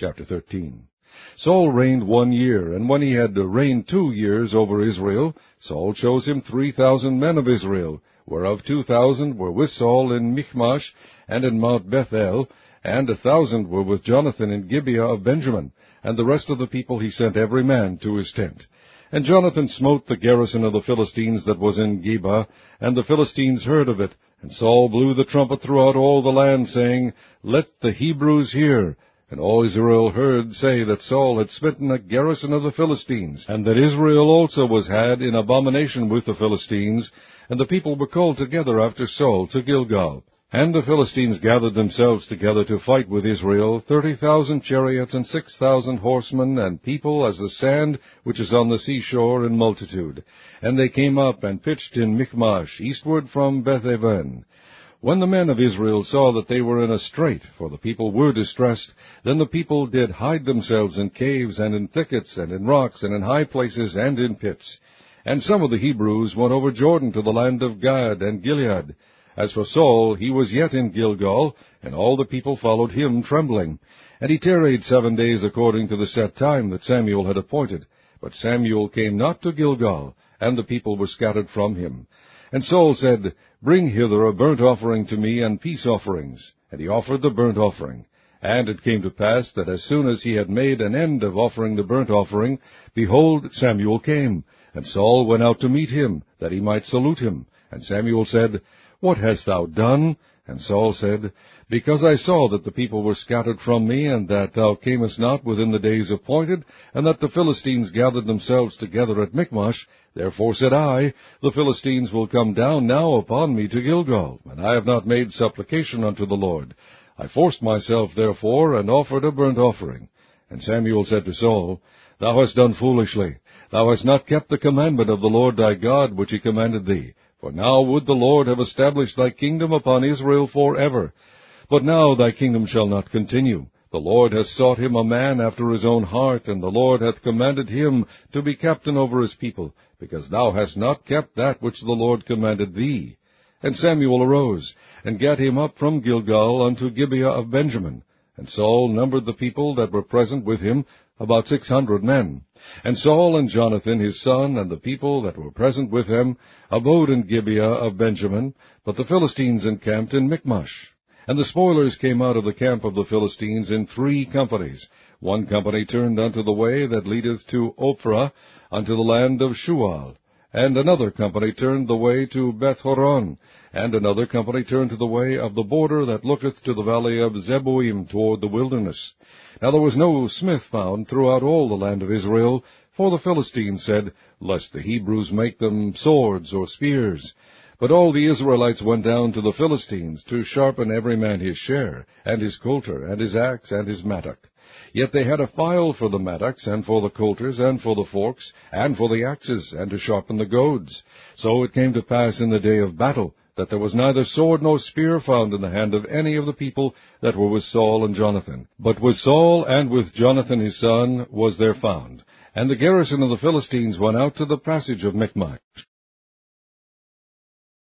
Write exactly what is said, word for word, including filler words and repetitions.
Chapter thirteen. Saul reigned one year, and when he had reigned two years over Israel, Saul chose him three thousand men of Israel, whereof two thousand were with Saul in Michmash and in Mount Bethel, and a thousand were with Jonathan in Gibeah of Benjamin, and the rest of the people he sent every man to his tent. And Jonathan smote the garrison of the Philistines that was in Geba, and the Philistines heard of it. And Saul blew the trumpet throughout all the land, saying, Let the Hebrews hear. And all Israel heard say that Saul had smitten a garrison of the Philistines, and that Israel also was had in abomination with the Philistines. And the people were called together after Saul to Gilgal. And the Philistines gathered themselves together to fight with Israel, thirty thousand chariots and six thousand horsemen, and people as the sand which is on the seashore in multitude. And they came up and pitched in Michmash, eastward from Beth-aven. When the men of Israel saw that they were in a strait, for the people were distressed, then the people did hide themselves in caves, and in thickets, and in rocks, and in high places, and in pits. And some of the Hebrews went over Jordan to the land of Gad and Gilead. As for Saul, he was yet in Gilgal, and all the people followed him trembling. And he tarried seven days according to the set time that Samuel had appointed. But Samuel came not to Gilgal, and the people were scattered from him. And Saul said, Bring hither a burnt offering to me, and peace offerings. And he offered the burnt offering. And it came to pass that as soon as he had made an end of offering the burnt offering, behold, Samuel came. And Saul went out to meet him, that he might salute him. And Samuel said, What hast thou done? And Saul said, Because I saw that the people were scattered from me, and that thou camest not within the days appointed, and that the Philistines gathered themselves together at Michmash, therefore said I, The Philistines will come down now upon me to Gilgal, and I have not made supplication unto the Lord. I forced myself therefore, and offered a burnt offering. And Samuel said to Saul, Thou hast done foolishly. Thou hast not kept the commandment of the Lord thy God, which he commanded thee. For now would the Lord have established thy kingdom upon Israel forever. But now thy kingdom shall not continue. The Lord hath sought him a man after his own heart, and the Lord hath commanded him to be captain over his people, because thou hast not kept that which the Lord commanded thee. And Samuel arose, and gat him up from Gilgal unto Gibeah of Benjamin. And Saul numbered the people that were present with him, about six hundred men. And Saul and Jonathan his son, and the people that were present with him, abode in Gibeah of Benjamin, but the Philistines encamped in Michmash. And the spoilers came out of the camp of the Philistines in three companies. One company turned unto the way that leadeth to Ophrah, unto the land of Shual. And another company turned the way to Beth-horon, and another company turned to the way of the border that looketh to the valley of Zeboim toward the wilderness. Now there was no smith found throughout all the land of Israel, for the Philistines said, Lest the Hebrews make them swords or spears. But all the Israelites went down to the Philistines, to sharpen every man his share, and his coulter, and his axe, and his mattock. Yet they had a file for the mattocks, and for the coulters, and for the forks, and for the axes, and to sharpen the goads. So it came to pass in the day of battle, that there was neither sword nor spear found in the hand of any of the people that were with Saul and Jonathan. But with Saul and with Jonathan his son was there found. And the garrison of the Philistines went out to the passage of Michmash.